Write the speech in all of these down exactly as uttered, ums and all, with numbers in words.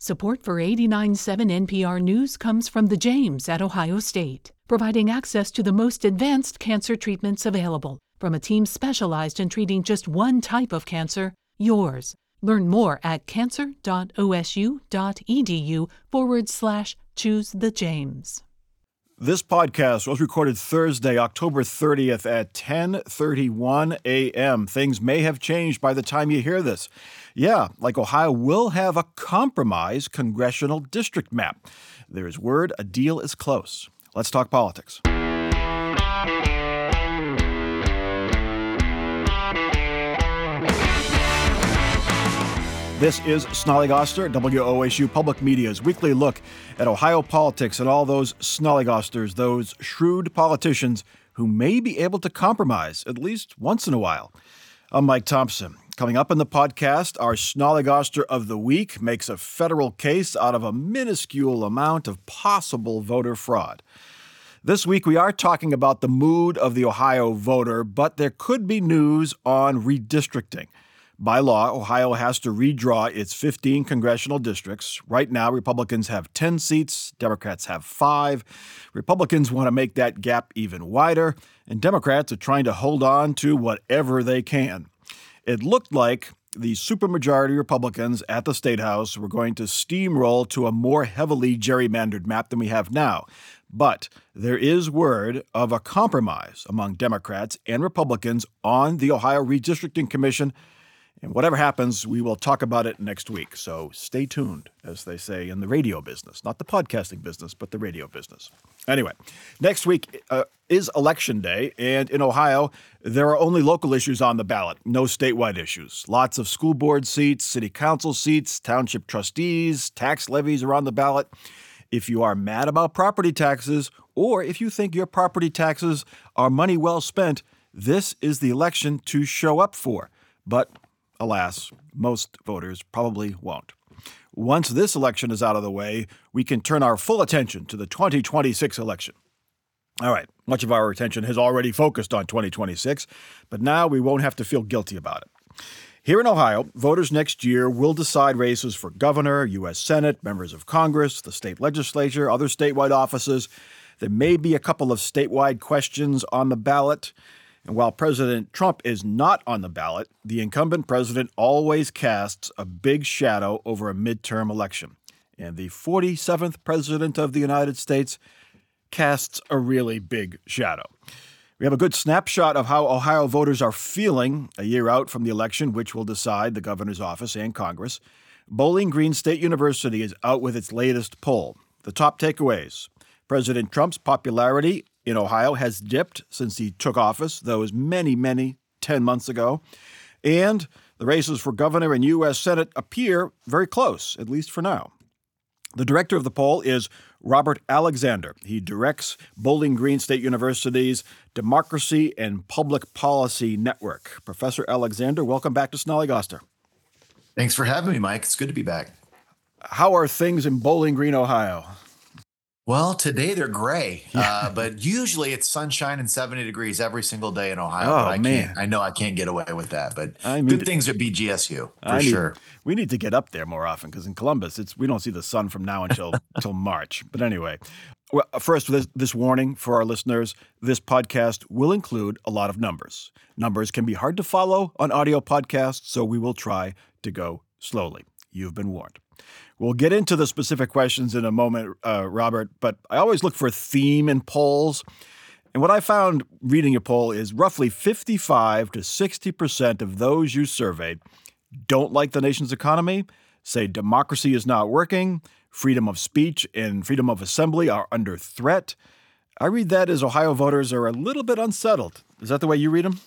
Support for eighty-nine point seven N P R News comes from the James at Ohio State, providing access to the most advanced cancer treatments available from a team specialized in treating just one type of cancer, yours. Learn more at cancer.osu.edu forward slash choose the James. This podcast was recorded Thursday, October thirtieth at ten thirty-one a.m. Things may have changed by the time you hear this. Yeah, like Ohio will have a compromise congressional district map. There is word a deal is close. Let's talk politics. This is Snollygoster, W O S U Public Media's weekly look at Ohio politics and all those Snollygosters, those shrewd politicians who may be able to compromise at least once in a while. I'm Mike Thompson. Coming up in the podcast, our Snollygoster of the Week makes a federal case out of a minuscule amount of possible voter fraud. This week, we are talking about the mood of the Ohio voter, but there could be news on redistricting. By law, Ohio has to redraw its fifteen congressional districts. Right now, Republicans have ten seats, Democrats have five. Republicans want to make that gap even wider, and Democrats are trying to hold on to whatever they can. It looked like the supermajority Republicans at the State House were going to steamroll to a more heavily gerrymandered map than we have now. But there is word of a compromise among Democrats and Republicans on the Ohio Redistricting Commission. And whatever happens, we will talk about it next week. So stay tuned, as they say in the radio business. Not the podcasting business, but the radio business. Anyway, next week uh, is Election Day. And in Ohio, there are only local issues on the ballot, no statewide issues. Lots of school board seats, city council seats, township trustees, tax levies are on the ballot. If you are mad about property taxes, or if you think your property taxes are money well spent, this is the election to show up for. But alas, most voters probably won't. Once this election is out of the way, we can turn our full attention to the twenty twenty-six election. All right, much of our attention has already focused on twenty twenty-six, but now we won't have to feel guilty about it. Here in Ohio, voters next year will decide races for governor, U S Senate, members of Congress, the state legislature, other statewide offices. There may be a couple of statewide questions on the ballot. And while President Trump is not on the ballot, the incumbent president always casts a big shadow over a midterm election. And the forty-seventh president of the United States casts a really big shadow. We have a good snapshot of how Ohio voters are feeling a year out from the election, which will decide the governor's office and Congress. Bowling Green State University is out with its latest poll. The top takeaways: President Trump's popularity in Ohio has dipped since he took office, those many, many, ten months ago. And the races for governor and U S Senate appear very close, at least for now. The director of the poll is Robert Alexander. He directs Bowling Green State University's Democracy and Public Policy Network. Professor Alexander, welcome back to Snollygoster. Thanks for having me, Mike. It's good to be back. How are things in Bowling Green, Ohio? Well, today they're gray, uh, but usually it's sunshine and seventy degrees every single day in Ohio. Oh, but I man. Can't, I know I can't get away with that, but I mean, good things at B G S U, for I need, sure. We need to get up there more often because in Columbus, it's we don't see the sun from now until until March. But anyway, well, first, this, this warning for our listeners, this podcast will include a lot of numbers. Numbers can be hard to follow on audio podcasts, so we will try to go slowly. You've been warned. We'll get into the specific questions in a moment, uh, Robert, but I always look for a theme in polls. And what I found reading a poll is roughly fifty-five to sixty percent of those you surveyed don't like the nation's economy, say democracy is not working, freedom of speech and freedom of assembly are under threat. I read that as Ohio voters are a little bit unsettled. Is that the way you read them?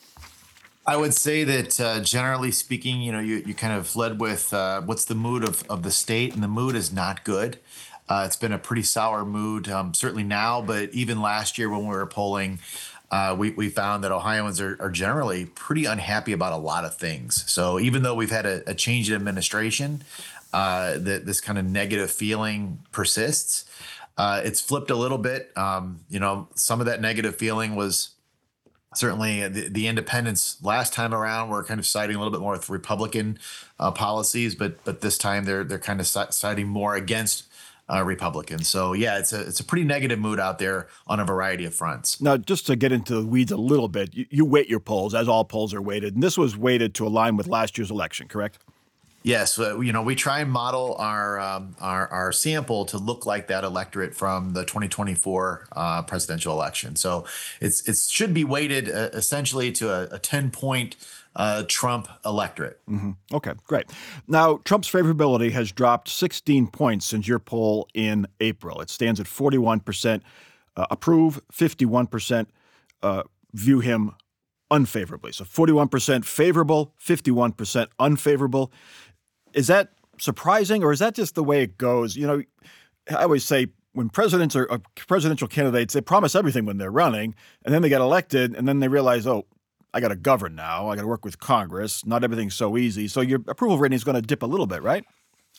I would say that uh, generally speaking, you know, you, you kind of led with uh, what's the mood of, of the state, and the mood is not good. Uh, it's been a pretty sour mood, um, certainly now, but even last year when we were polling, uh, we, we found that Ohioans are, are generally pretty unhappy about a lot of things. So even though we've had a, a change in administration, uh, that this kind of negative feeling persists. Uh, it's flipped a little bit. Um, you know, some of that negative feeling was Certainly, the, the independents last time around were kind of siding a little bit more with Republican uh, policies, but but this time they're they're kind of si- siding more against uh, Republicans. So yeah, it's a it's a pretty negative mood out there on a variety of fronts. Now, just to get into the weeds a little bit, you, you weight your polls, as all polls are weighted, and this was weighted to align with last year's election, correct? Yes, uh, you know, we try and model our um, our our sample to look like that electorate from the twenty twenty-four uh, presidential election. So it's it should be weighted uh, essentially to a, a ten point uh, Trump electorate. Mm-hmm. Okay, great. Now, Trump's favorability has dropped sixteen points since your poll in April. It stands at forty-one percent uh, approve, fifty-one percent uh, view him unfavorably. So forty-one percent favorable, fifty-one percent unfavorable. Is that surprising, or is that just the way it goes? You know, I always say when presidents are uh, presidential candidates, they promise everything when they're running, and then they get elected, and then they realize, oh, I got to govern now. I got to work with Congress. Not everything's so easy. So your approval rating is going to dip a little bit, right?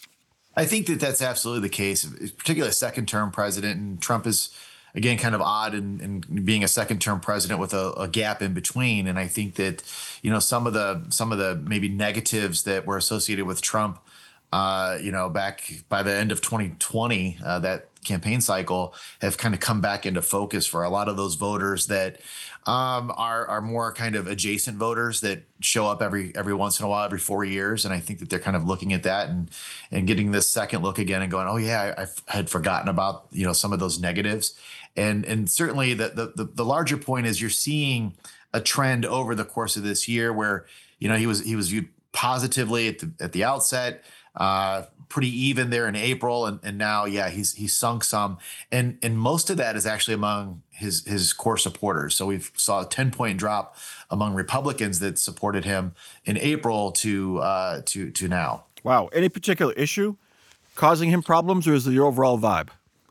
I think that that's absolutely the case, particularly a second-term president. And Trump is, again, kind of odd in, in being a second-term president with a, a gap in between. And I think that, you know, some of the some of the maybe negatives that were associated with Trump, uh, you know, back by the end of twenty twenty, uh, that campaign cycle, have kind of come back into focus for a lot of those voters that um, are are more kind of adjacent voters that show up every every once in a while, every four years. And I think that they're kind of looking at that and and getting this second look again and going, oh yeah, I, I had forgotten about, you know, some of those negatives. And and certainly the, the the the larger point is you're seeing a trend over the course of this year where, you know, he was he was viewed positively at the at the outset, uh, pretty even there in April, and, and now yeah he's he's sunk some, and and most of that is actually among his his core supporters. So we've saw a ten point drop among Republicans that supported him in April to uh, to to now. Wow. Any particular issue causing him problems, or is it your overall vibe?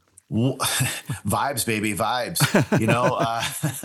Vibes, baby, vibes. You know, uh,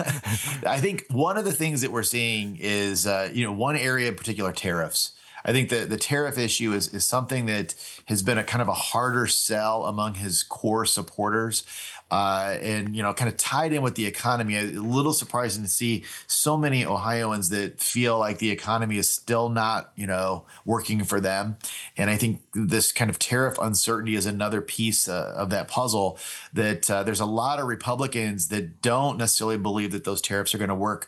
I think one of the things that we're seeing is, uh, you know, one area in particular, tariffs. I think the, the tariff issue is, is something that has been a kind of a harder sell among his core supporters. Uh, and, you know, kind of tied in with the economy. A little surprising to see so many Ohioans that feel like the economy is still not, you know, working for them. And I think this kind of tariff uncertainty is another piece uh, of that puzzle, that uh, there's a lot of Republicans that don't necessarily believe that those tariffs are going to work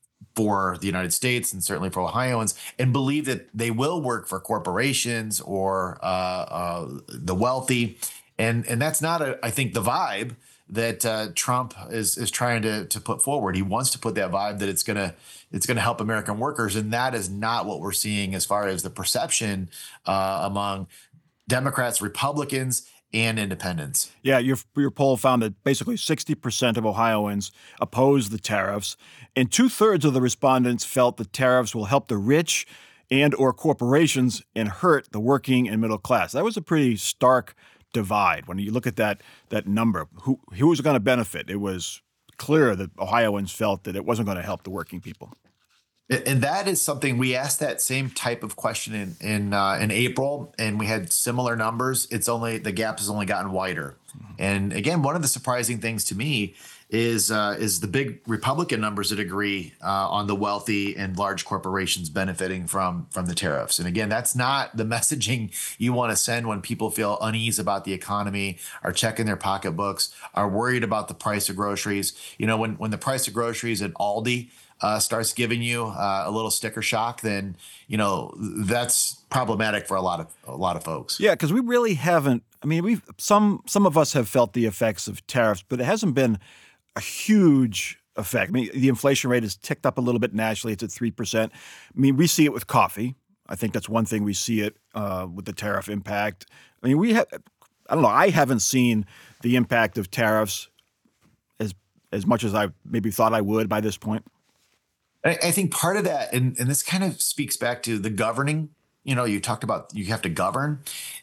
for the United States and certainly for Ohioans, and believe that they will work for corporations or uh, uh, the wealthy. And and that's not, a, I think, the vibe that uh, Trump is is trying to to put forward. He wants to put that vibe that it's gonna it's gonna help American workers, and that is not what we're seeing as far as the perception uh, among Democrats, Republicans, and independents. Yeah, your your poll found that basically sixty percent of Ohioans oppose the tariffs, and two-thirds of the respondents felt the tariffs will help the rich and or corporations and hurt the working and middle class. That was a pretty stark divide. When you look at that that number, who who was going to benefit? It was clear that Ohioans felt that it wasn't going to help the working people. And that is something we asked that same type of question in in uh, in April, and we had similar numbers. It's only the gap has only gotten wider. Mm-hmm. And again, one of the surprising things to me is uh, is the big Republican numbers that agree uh, on the wealthy and large corporations benefiting from from the tariffs. And again, that's not the messaging you want to send when people feel unease about the economy, are checking their pocketbooks, are worried about the price of groceries. You know, when when the price of groceries at Aldi Uh, starts giving you uh, a little sticker shock, then you know that's problematic for a lot of a lot of folks. Yeah, because we really haven't. I mean, we've some some of us have felt the effects of tariffs, but it hasn't been a huge effect. I mean, the inflation rate has ticked up a little bit nationally. It's at three percent. I mean, we see it with coffee. I think that's one thing we see it uh, with the tariff impact. I mean, we have. I don't know. I haven't seen the impact of tariffs as as much as I maybe thought I would by this point. I think part of that, and, and this kind of speaks back to the governing you know, you talked about you have to govern,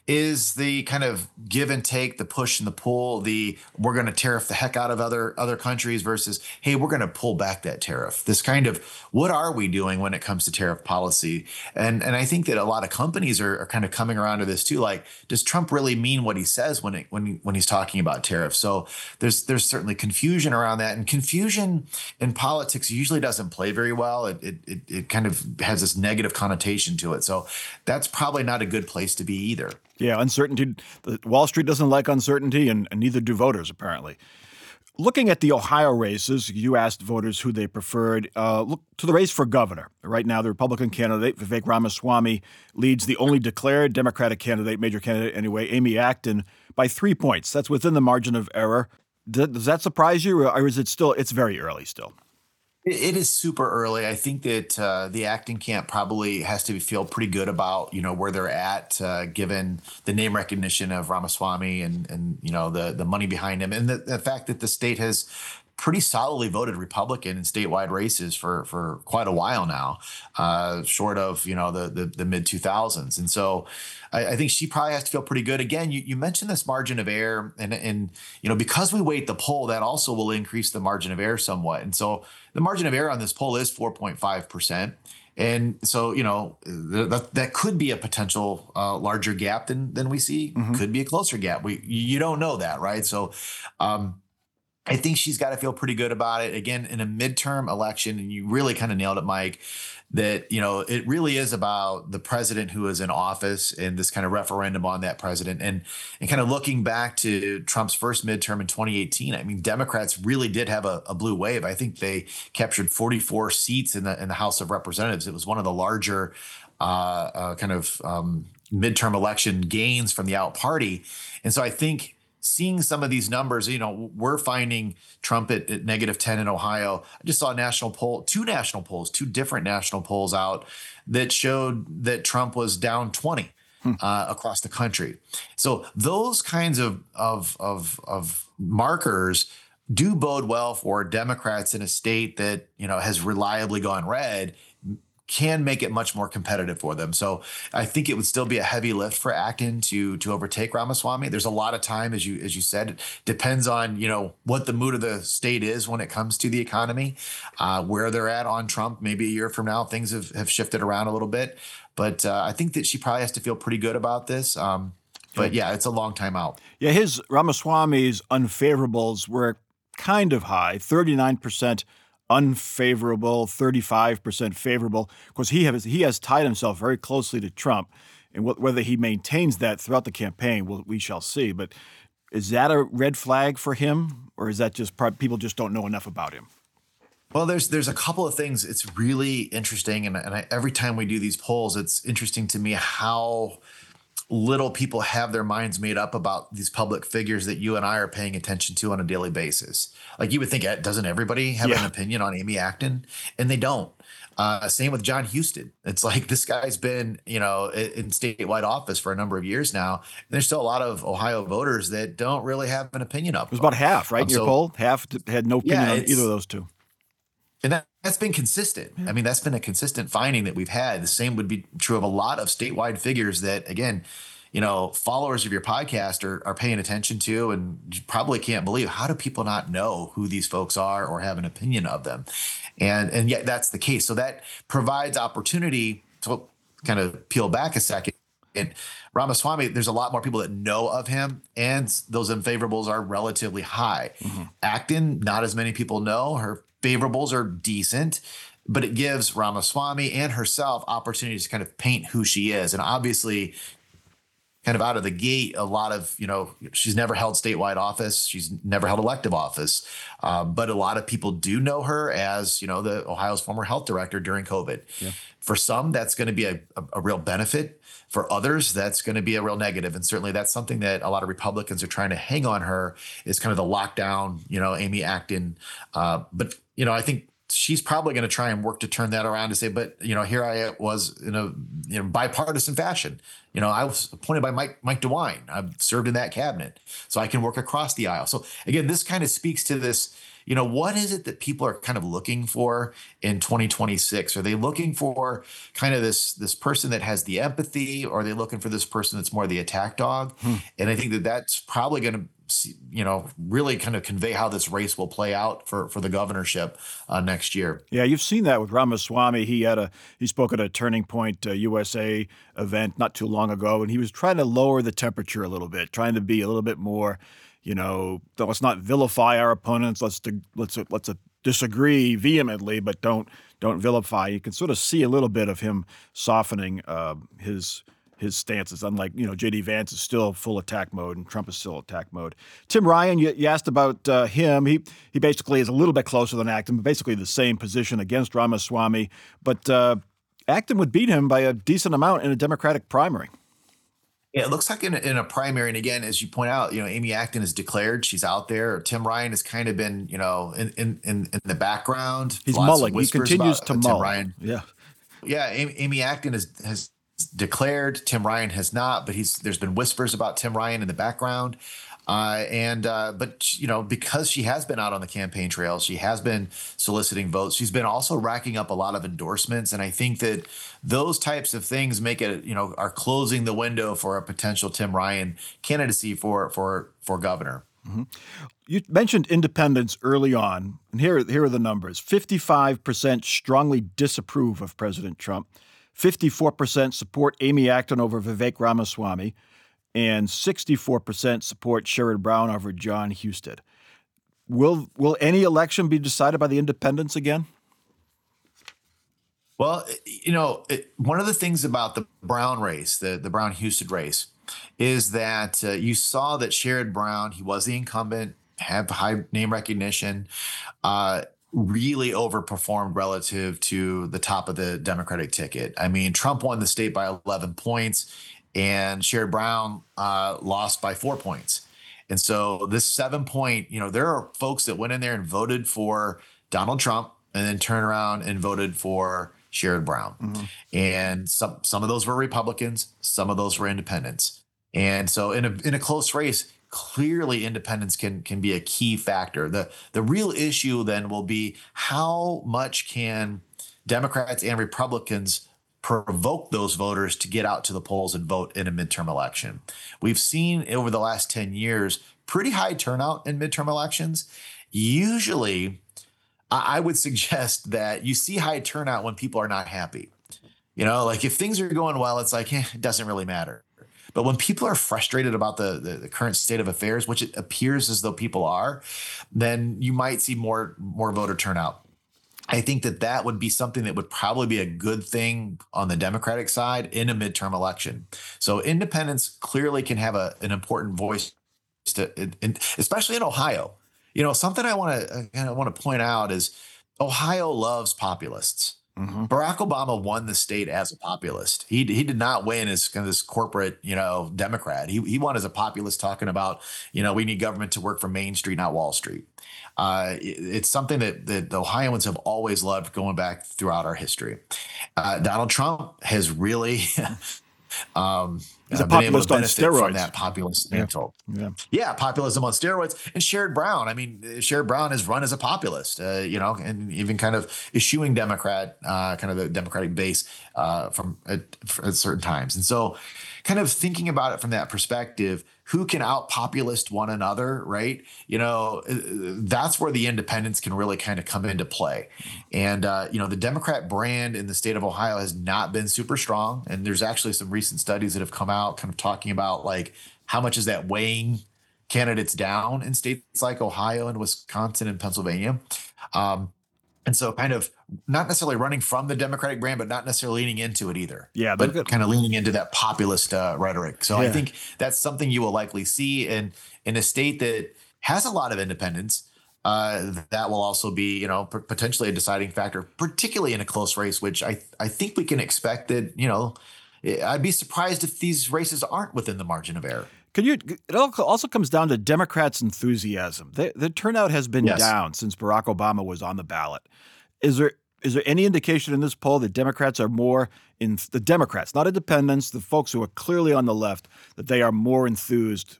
is the kind of give and take, the push and the pull, the we're going to tariff the heck out of other other countries versus, hey, we're going to pull back that tariff. This kind of what are we doing when it comes to tariff policy? And and I think that a lot of companies are, are kind of coming around to this too. Like, does Trump really mean what he says when it when he, when he's talking about tariffs? So there's there's certainly confusion around that, and confusion in politics usually doesn't play very well. It it it, it kind of has this negative connotation to it. So that's probably not a good place to be either. Yeah, uncertainty. Wall Street doesn't like uncertainty, and, and neither do voters, apparently. Looking at the Ohio races, you asked voters who they preferred. Uh, look to the race for governor. Right now, the Republican candidate, Vivek Ramaswamy, leads the only declared Democratic candidate, major candidate anyway, Amy Acton, by three points. That's within the margin of error. Does, does that surprise you, or is it still, it's very early still? It is super early. I think that uh, the Acton camp probably has to feel pretty good about, you know, where they're at, uh, given the name recognition of Ramaswamy and, and you know, the the money behind him, and the, the fact that the state has pretty solidly voted Republican in statewide races for for quite a while now, uh, short of, you know, the the, the mid two thousands. And so I, I think she probably has to feel pretty good. Again, you, you mentioned this margin of error, and, and, you know, because we weight the poll, that also will increase the margin of error somewhat. And so the margin of error on this poll is four point five percent. And so, you know, that, that could be a potential uh, larger gap than than we see. Mm-hmm. Could be a closer gap. We You don't know that, right? So um, I think she's got to feel pretty good about it. Again, in a midterm election, and you really kind of nailed it, Mike, that, you know, it really is about the president who is in office and this kind of referendum on that president. And and kind of looking back to Trump's first midterm in twenty eighteen, I mean, Democrats really did have a, a blue wave. I think they captured forty-four seats in the in the House of Representatives. It was one of the larger uh, uh, kind of um, midterm election gains from the out party. And so I think seeing some of these numbers, you know, we're finding Trump at, at negative ten in Ohio. I just saw a national poll, two national polls, two different national polls out that showed that Trump was down twenty hmm. uh, across the country. So those kinds of, of, of, of markers do bode well for Democrats in a state that, you know, has reliably gone red, can make it much more competitive for them. So I think it would still be a heavy lift for Acton to to overtake Ramaswamy. There's a lot of time, as you as you said, it depends on, you know, what the mood of the state is when it comes to the economy, uh, where they're at on Trump. Maybe a year from now, things have, have shifted around a little bit. But uh, I think that she probably has to feel pretty good about this. Um, but yeah, it's a long time out. Yeah, his Ramaswamy's unfavorables were kind of high, thirty-nine percent unfavorable, thirty-five percent favorable. Of course, he has he has tied himself very closely to Trump, and wh- whether he maintains that throughout the campaign, well, we shall see. But is that a red flag for him, or is that just part, people just don't know enough about him? Well, there's there's a couple of things. It's really interesting, and, and I, every time we do these polls, it's interesting to me how little people have their minds made up about these public figures that you and I are paying attention to on a daily basis. Like, you would think, doesn't everybody have yeah. an opinion on Amy Acton? And they don't. Uh, same with John Huston. It's like, this guy's been, you know, in statewide office for a number of years now. And there's still a lot of Ohio voters that don't really have an opinion of. It was about half, right? Um, Your so, poll, half had no opinion yeah, on either of those two. And that, that's been consistent. Yeah. I mean, that's been a consistent finding that we've had. The same would be true of a lot of statewide figures that, again, you know, followers of your podcast are, are paying attention to, and you probably can't believe, how do people not know who these folks are or have an opinion of them? And and yet that's the case. So that provides opportunity to kind of peel back a second. And Ramaswamy, there's a lot more people that know of him, and those unfavorables are relatively high. Mm-hmm. Acton, not as many people know. Her favorables are decent, but it gives Ramaswamy and herself opportunities to kind of paint who she is. And obviously, kind of out of the gate, a lot of, you know, she's never held statewide office. She's never held elective office. Um, but a lot of people do know her as, you know, the Ohio's former health director during COVID. Yeah. For some, that's going to be a, a, a real benefit. For others, that's going to be a real negative. And certainly that's something that a lot of Republicans are trying to hang on her, is kind of the lockdown, you know, Amy Acton. Uh, but, you know, I think she's probably going to try and work to turn that around to say, but, you know, here I was in a, you know, bipartisan fashion. You know, I was appointed by Mike Mike DeWine. I've served in that cabinet, so I can work across the aisle. So again, this kind of speaks to this. You know, what is it that people are kind of looking for in twenty twenty-six? Are they looking for kind of this this person that has the empathy, or are they looking for this person that's more the attack dog? Hmm. And I think that that's probably going to, you know, really kind of convey how this race will play out for, for the governorship uh, next year. Yeah, you've seen that with Ramaswamy. He had a he spoke at a Turning Point uh, U S A event not too long ago, and he was trying to lower the temperature a little bit, trying to be a little bit more, you know, let's not vilify our opponents. Let's let's let's disagree vehemently, but don't don't vilify. You can sort of see a little bit of him softening uh, his. his stances, unlike, you know, J D. Vance is still full attack mode and Trump is still attack mode. Tim Ryan, you, you asked about uh, him. He he basically is a little bit closer than Acton, but basically the same position against Ramaswamy. But uh, Acton would beat him by a decent amount in a Democratic primary. Yeah, it looks like in a, in a primary, and again, as you point out, you know, Amy Acton is declared; she's out there. Tim Ryan has kind of been, you know, in in in, in the background. He's mulling. He continues to mull. Tim Ryan. Yeah, yeah. Amy, Amy Acton has has declared. Tim Ryan has not, but he's there's been whispers about Tim Ryan in the background. Uh, and uh, but, you know, because she has been out on the campaign trail, she has been soliciting votes. She's been also racking up a lot of endorsements. And I think that those types of things make it, you know, are closing the window for a potential Tim Ryan candidacy for for for governor. Mm-hmm. You mentioned independents early on. And here, here are the numbers. fifty-five percent strongly disapprove of President Trump. fifty-four percent support Amy Acton over Vivek Ramaswamy, and sixty-four percent support Sherrod Brown over John Husted. Will will any election be decided by the independents again? Well, you know, it, one of the things about the Brown race, the, the Brown-Husted race, is that uh, you saw that Sherrod Brown, he was the incumbent, had high name recognition, uh, really overperformed relative to the top of the Democratic ticket. I mean, Trump won the state by eleven points, and Sherrod Brown uh, lost by four points. And so this seven point, you know, there are folks that went in there and voted for Donald Trump and then turned around and voted for Sherrod Brown. Mm-hmm. And some some of those were Republicans, some of those were independents. And so in a in a close race, clearly independents can can be a key factor. The the real issue then will be how much can Democrats and Republicans provoke those voters to get out to the polls and vote in a midterm election. We've seen over the last ten years pretty high turnout in midterm elections. Usually, I would suggest that you see high turnout when people are not happy. You know, like if things are going well, it's like, eh, it doesn't really matter. But when people are frustrated about the, the, the current state of affairs, which it appears as though people are, then you might see more, more voter turnout. I think that that would be something that would probably be a good thing on the Democratic side in a midterm election. So independents clearly can have a, an important voice, to, in, especially in Ohio. You know, something I want to I want to point out is Ohio loves populists. Mm-hmm. Barack Obama won the state as a populist. He he did not win as kind of this corporate, you know, Democrat. He he won as a populist, talking about, you know, we need government to work for Main Street, not Wall Street. Uh, it, it's something that, that the Ohioans have always loved going back throughout our history. Uh, Donald Trump has really um, He's a populist on steroids. From that populist mantle. Yeah. yeah, yeah, populism on steroids. And Sherrod Brown, I mean, Sherrod Brown has run as a populist, uh, you know, and even kind of eschewing Democrat, uh, kind of the Democratic base uh, from at, at certain times. And so, kind of thinking about it from that perspective, who can out populist one another, right? You know, that's where the independents can really kind of come into play. And, uh, you know, the Democrat brand in the state of Ohio has not been super strong. And there's actually some recent studies that have come out kind of talking about like how much is that weighing candidates down in states like Ohio and Wisconsin and Pennsylvania. Um, And so kind of not necessarily running from the Democratic brand, but not necessarily leaning into it either. Yeah, but good. Kind of leaning into that populist uh, rhetoric. So yeah. I think that's something you will likely see in, in a state that has a lot of independents. Uh, that will also be, you know, p- potentially a deciding factor, particularly in a close race, which I I think we can expect that, you know, I'd be surprised if these races aren't within the margin of error. Can you? It also comes down to Democrats' enthusiasm. The, the turnout has been yes. down since Barack Obama was on the ballot. Is there Is there any indication in this poll that Democrats are more in the Democrats, not independents, the folks who are clearly on the left, that they are more enthused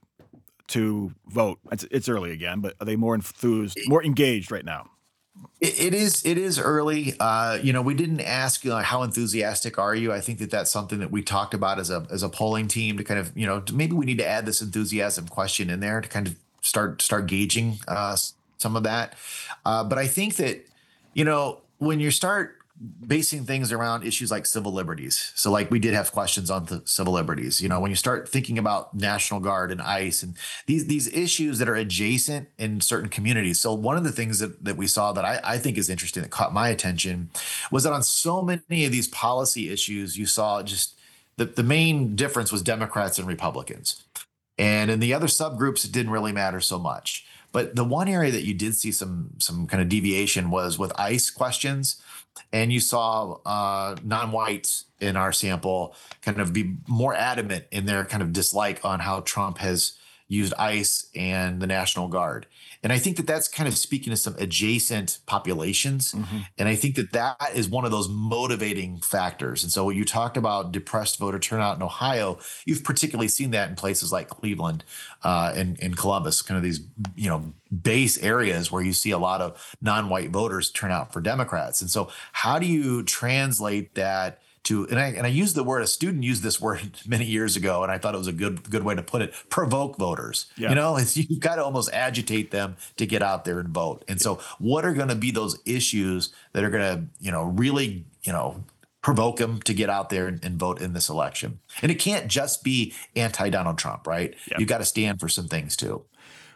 to vote? It's, it's early again, but are they more enthused, more engaged right now? It, it is. It is early. Uh, you know, we didn't ask, you know, how enthusiastic are you? I think that that's something that we talked about as a as a polling team to kind of, you know, maybe we need to add this enthusiasm question in there to kind of start start gauging uh, some of that. Uh, but I think that, you know, when you start basing things around issues like civil liberties. So like we did have questions on the civil liberties, you know, when you start thinking about National Guard and ICE and these these issues that are adjacent in certain communities. So one of the things that, that we saw that I, I think is interesting that caught my attention was that on so many of these policy issues, you saw just the, the main difference was Democrats and Republicans. And in the other subgroups, it didn't really matter so much. But the one area that you did see some some kind of deviation was with ICE questions. And you saw uh, non-whites in our sample kind of be more adamant in their kind of dislike on how Trump has used ICE and the National Guard. And I think that that's kind of speaking to some adjacent populations. Mm-hmm. And I think that that is one of those motivating factors. And so you talked about depressed voter turnout in Ohio. You've particularly seen that in places like Cleveland uh, and, and Columbus, kind of these, you know, base areas where you see a lot of non-white voters turn out for Democrats. And so how do you translate that to, and I, and I used the word, a student used this word many years ago, and I thought it was a good good way to put it, provoke voters. Yeah. You know, it's, you've got to almost agitate them to get out there and vote. And so what are going to be those issues that are going to, you know, really, you know, provoke them to get out there and, and vote in this election? And it can't just be anti-Donald Trump, right? Yeah. You've got to stand for some things too.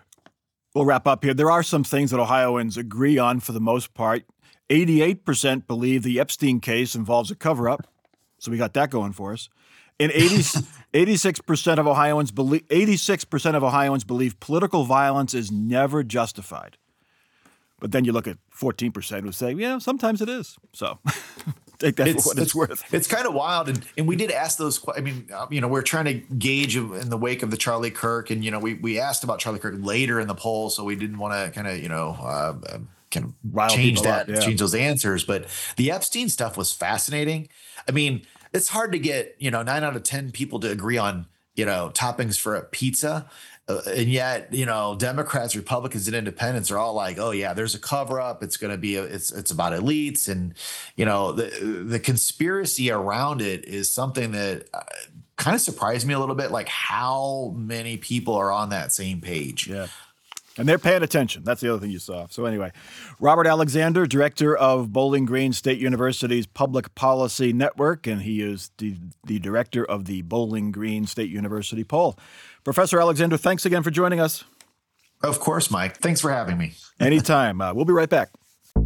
We'll wrap up here. There are some things that Ohioans agree on for the most part. eighty-eight percent believe the Epstein case involves a cover-up. So we got that going for us. And eighty-six percent of Ohioans believe eighty-six percent of Ohioans believe political violence is never justified. But then you look at fourteen percent who say, yeah, sometimes it is. So take that it's, for what it's, it's worth. It's kind of wild. And and we did ask those, I mean, you know, we're trying to gauge in the wake of the Charlie Kirk. And, you know, we, we asked about Charlie Kirk later in the poll. So we didn't want to kind of, you know, uh, kind of Rile change that, up, yeah. change those answers. But the Epstein stuff was fascinating. I mean, it's hard to get, you know, nine out of ten people to agree on, you know, toppings for a pizza. Uh, and yet, you know, Democrats, Republicans, and independents are all like, oh, yeah, there's a cover up. It's going to be a, it's it's about elites. And, you know, the the conspiracy around it is something that uh, kind of surprised me a little bit, like how many people are on that same page. Yeah. And they're paying attention. That's the other thing you saw. So anyway, Robert Alexander, director of Bowling Green State University's Public Policy Network, and he is the, the director of the Bowling Green State University poll. Professor Alexander, thanks again for joining us. Of course, Mike. Thanks for having me. Anytime. Uh, we'll be right back.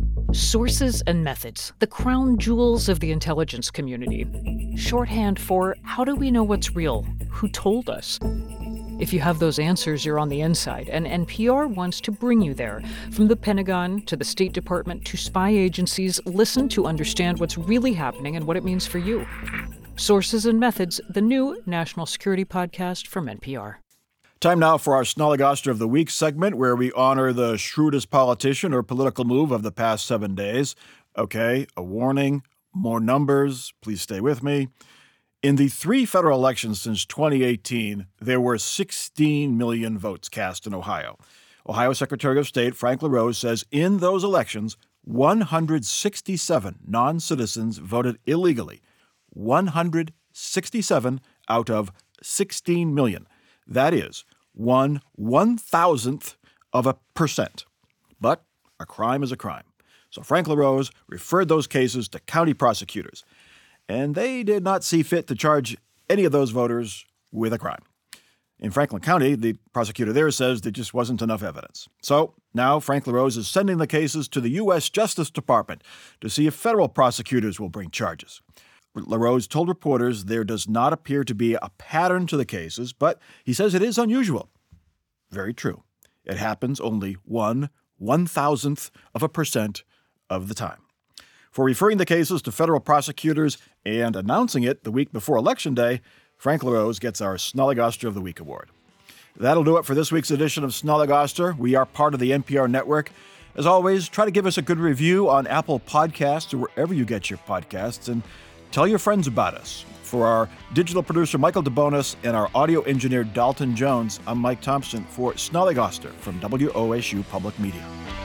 Sources and methods, the crown jewels of the intelligence community. Shorthand for how do we know what's real? Who told us? If you have those answers, you're on the inside, and N P R wants to bring you there. From the Pentagon to the State Department to spy agencies, listen to understand what's really happening and what it means for you. Sources and Methods, the new national security podcast from N P R. Time now for our Snollygoster of the Week segment, where we honor the shrewdest politician or political move of the past seven days. Okay, a warning, more numbers, please stay with me. In the three federal elections since twenty eighteen, there were sixteen million votes cast in Ohio. Ohio Secretary of State Frank LaRose says in those elections, one hundred sixty-seven non-citizens voted illegally. one hundred sixty-seven out of sixteen million. That is one one-thousandth of a percent. But a crime is a crime. So Frank LaRose referred those cases to county prosecutors. And they did not see fit to charge any of those voters with a crime. In Franklin County, the prosecutor there says there just wasn't enough evidence. So now Frank LaRose is sending the cases to the U S Justice Department to see if federal prosecutors will bring charges. LaRose told reporters there does not appear to be a pattern to the cases, but he says it is unusual. Very true. It happens only one one-thousandth of a percent of the time. For referring the cases to federal prosecutors and announcing it the week before Election Day, Frank LaRose gets our Snollygoster of the Week award. That'll do it for this week's edition of Snollygoster. We are part of the N P R network. As always, try to give us a good review on Apple Podcasts or wherever you get your podcasts, and tell your friends about us. For our digital producer, Michael DeBonis, and our audio engineer, Dalton Jones, I'm Mike Thompson for Snollygoster from W O S U Public Media.